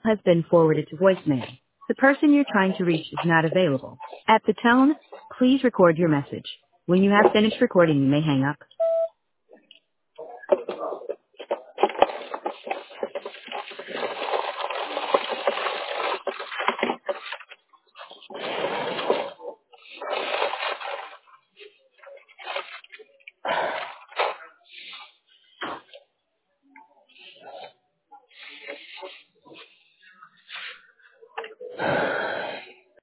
has been forwarded to voicemail. The person you're trying to reach is not available. At the tone, please record your message. When you have finished recording, you may hang up.